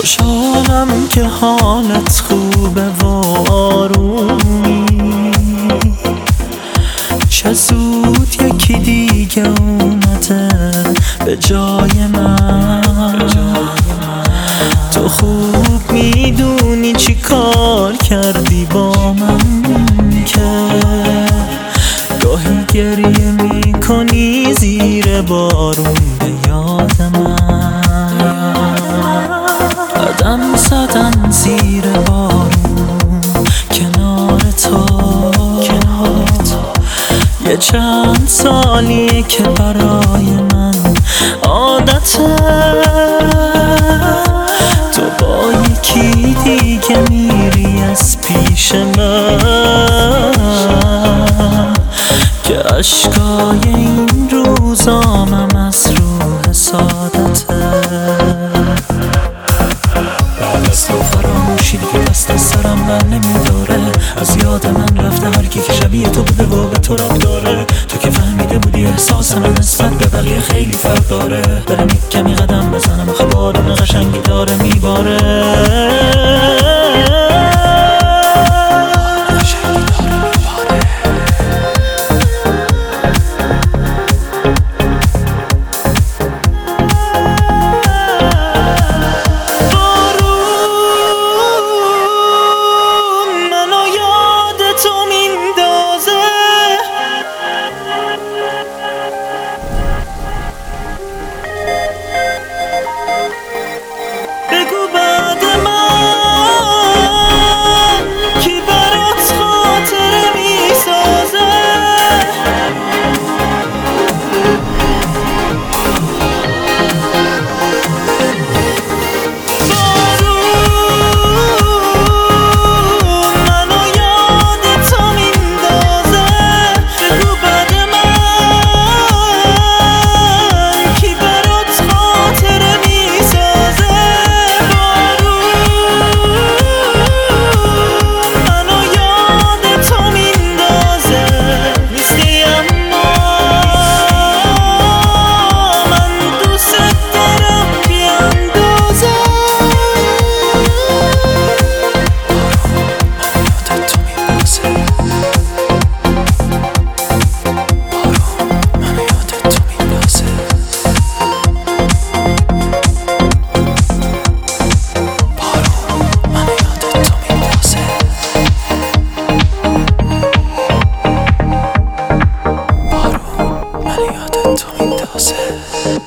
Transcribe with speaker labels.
Speaker 1: خوشحالم که حالت خوبه و آرومی، چه زود یکی دیگه اومده به جای من. تو خوب میدونی چی کار کردی با من که گاهی گریه میکنی زیر بارون به یاد من. قدم زدن زیر بارون کنار تو یه چند سالیه که برای من عادته. تو با یکی دیگه میری از پیش من که اشکای این روزامم از روح سعادته. بعد از تو فراموشی دیگه دست از سرم بر نمیداره، از یاد من رفته هر کی که شبیه تو بوده و به تو رب داره. تو که فهمیده بودی احساس من نسبت به بقیه خیلی فرق داره. برم یک کمی قدم بزنم آخه بارون قشنگی داره میباره.
Speaker 2: تو میندازه